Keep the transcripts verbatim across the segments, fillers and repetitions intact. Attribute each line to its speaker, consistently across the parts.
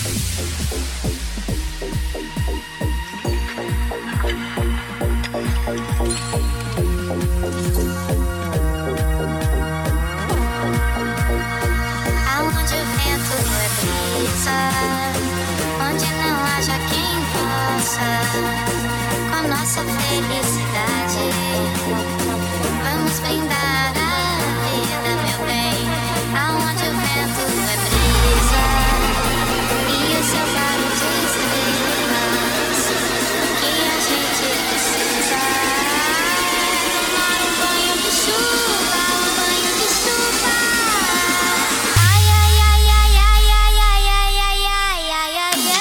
Speaker 1: Aonde o vento é brisa, onde não haja quem possa, com nossa felicidade, vamos brindar a vida, meu bem. Aonde o vento é brisa e o seu faro de estrelas, que a gente precisa tomar um banho de chuva, um banho de chuva. Ai, ai, ai, ai, ai, ai, ai, ai, ai, ai, ai, ai, ai.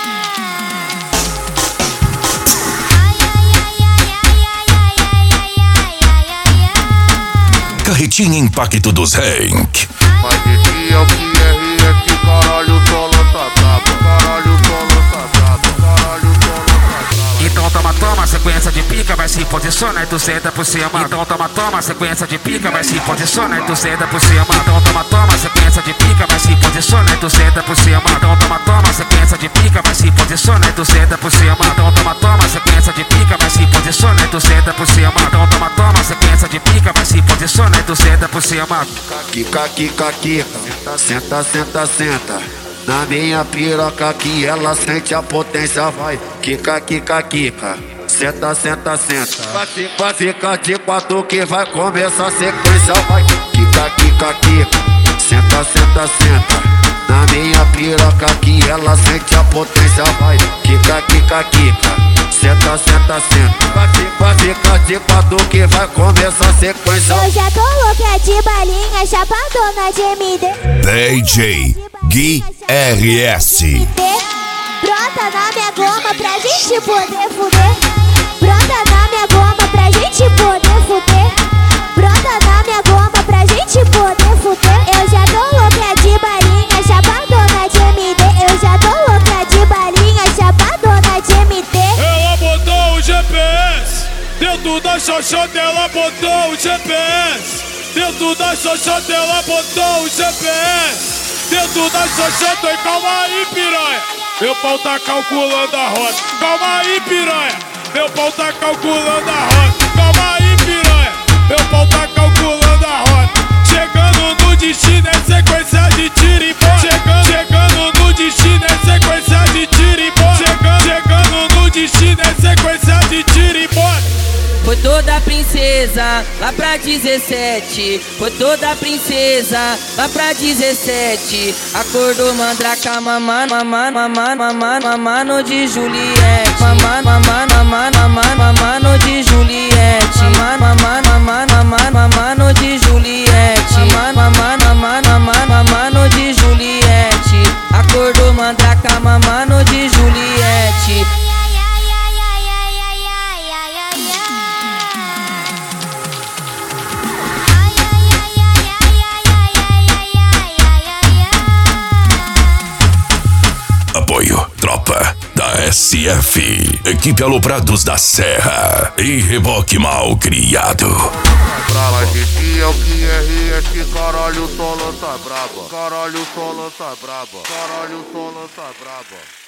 Speaker 1: Ai, ai, ai, ai, ai, ai, ai, ai, ai, ai, ai, ai.
Speaker 2: Carretinha Impacto dos Hank.
Speaker 3: Mas de dia o que é rir é que caralho o solo tá brabo, caralho o solo tá brabo, caralho o solo tá brabo.
Speaker 4: Então toma, toma, sequência de pica, vai se posiciona e tu senta por cima. Então toma, toma, sequência de pica, vai se posiciona e tu senta por cima. Então toma, toma, sequência de pica, vai se posiciona e tu senta por cima. Então toma, toma, sequência de pica, vai se posiciona e tu senta por cima. Então toma, toma, sequência de pica, vai se posiciona e tu senta por cima. Então toma, toma, sequência de pica, vai se posiciona e tu senta por cima.
Speaker 3: Kika, kika, kika, senta, senta, senta. Na minha piroca que ela sente a potência, vai. Kika, kika, kika, senta, senta, senta. Vai ficar, vai ficar de quatro que vai começar a sequência, vai. Kika, kika, kika, senta, senta, senta. Na minha piroca que ela sente a potência, vai. Kika, kika, kika, senta, senta, senta. Vai ficar, vai ficar de quatro que vai começar a sequência.
Speaker 5: Eu já tô louca de balinha, chapadona de M D.
Speaker 2: D J Gui R S.
Speaker 5: Brota na minha goma pra gente poder fuder. Brota na minha goma pra gente poder fuder. Brota na minha goma pra gente poder fuder. Eu já tô louca de balinha, chapadona de M D. Eu já tô louca de balinha, chapadona de M D.
Speaker 6: Ela botou o G P S dentro da xoxota, ela botou o G P S dentro da xoxota, ela botou o G P S dentro da xoxota. E calma aí, piranha, meu pau tá calculando a rota. Calma aí, piranha, meu pau tá calculando a rota. Calma aí, piranha, meu pau tá calculando a rota. Chegando no destino é sequência de tiro e bola. Chegando, chegando no destino é sequência de tiro e bola. Chegando, chegando no destino é sequência de tiro e bola.
Speaker 7: Foi toda princesa lá pra dezessete. Foi toda princesa lá pra dezessete. Acordou mandraca, mamá, mamá, mamá, mamá, mamá de Juliette. Mamá, mamá, mamá, mamá, mamá de Juliette. Mamá, mamá, mamá, mamá, mamá de Juliette. Mamá, mamá, mamá, mamá, mamá de Juliette. Acordou mandraca, mamá de Juliette.
Speaker 2: Apoio Tropa da S F, Equipe Aloprados da Serra e Reboque Mal Criado.
Speaker 3: Mas de dia o que é rir é que caralho o solo tá brabo, caralho o solo tá brabo, caralho o solo tá brabo.